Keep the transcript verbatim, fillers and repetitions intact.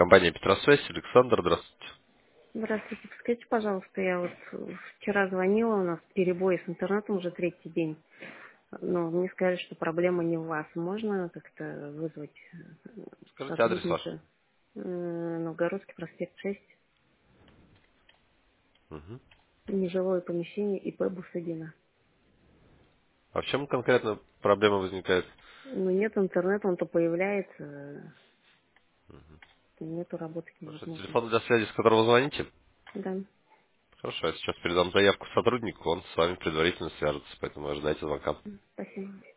Компания Петросвязь, Александр, здравствуйте. Здравствуйте. Подскажите, пожалуйста, я вот э, вчера звонила, у нас перебои с интернетом уже третий день. Но мне сказали, что проблема не у вас. Можно как-то вызвать э, Скажите адрес ваш. сотрудника? Э, Новгородский проспект шесть, Мгм. нежилое помещение ИП Бусыгина. А в чем конкретно проблема возникает? Ну, нет интернета, он то появляется, э, то нету, работать Хорошо, невозможно. телефон для связи, с которого звоните? Да, Хорошо, я сейчас передам заявку сотруднику, он с вами предварительно свяжется, поэтому ожидайте звонка. спасибо.